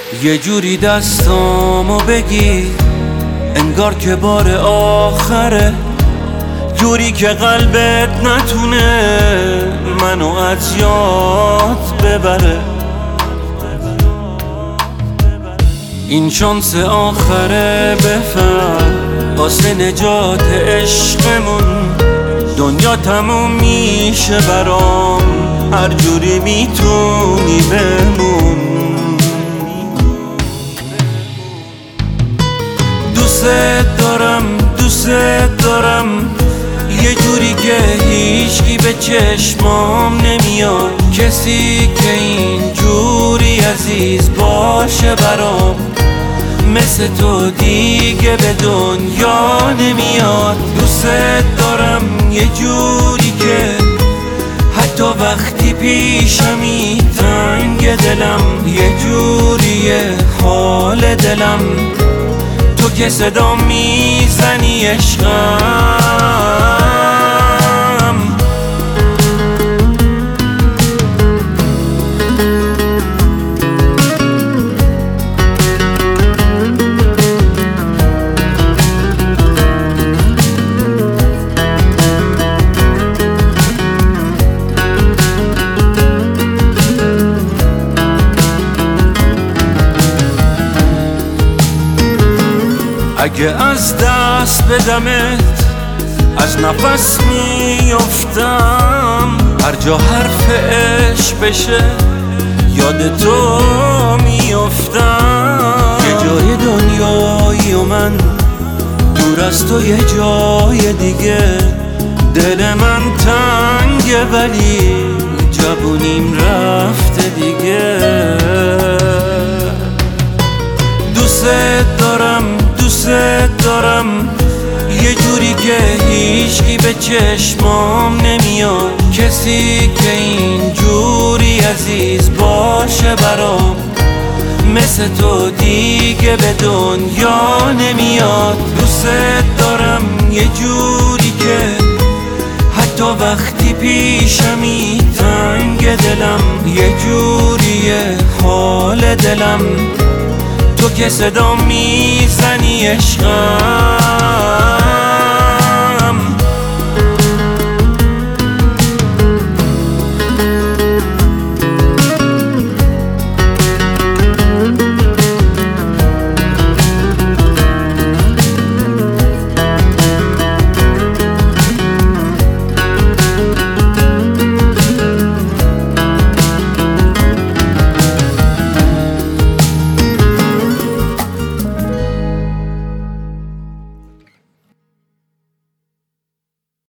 یه جوری دستامو بگیر انگار که بار آخره، جوری که قلبت نتونه منو از یاد ببره. این شانس آخره، بفهم واسه نجات عشقمون دنیا تموم میشه برام، هر جوری میتونی بمون. دوست دارم یه جوری که هیچکی به چشمام نمیاد، کسی که این جوری عزیز باشه برام، مثل تو دیگه به دنیا نمیاد. دوست دارم یه جوری که حتی وقتی پیشمی تنگ دلم، یه جوریه حال دلم تو که صدا میزنی عشقم. اگه از دست بدمت از نفس میافتم، هر جا حرف عشق بشه یاد تو میافتم. یه جای دنیایی و من دور از تو یه جای دیگه، دل من تنگه ولی جوونیم رفته دیگه. دوست دارم یه جوری که هیچکی به چشمام نمیاد، کسی که این جوری عزیز باشه برام، مثل تو دیگه به دنیا نمیاد. دوست دارم یه جوری که حتی وقتی پیشمی تنگ دلم، یه جوریه حال دلم تو که صدا میزنی عشقم.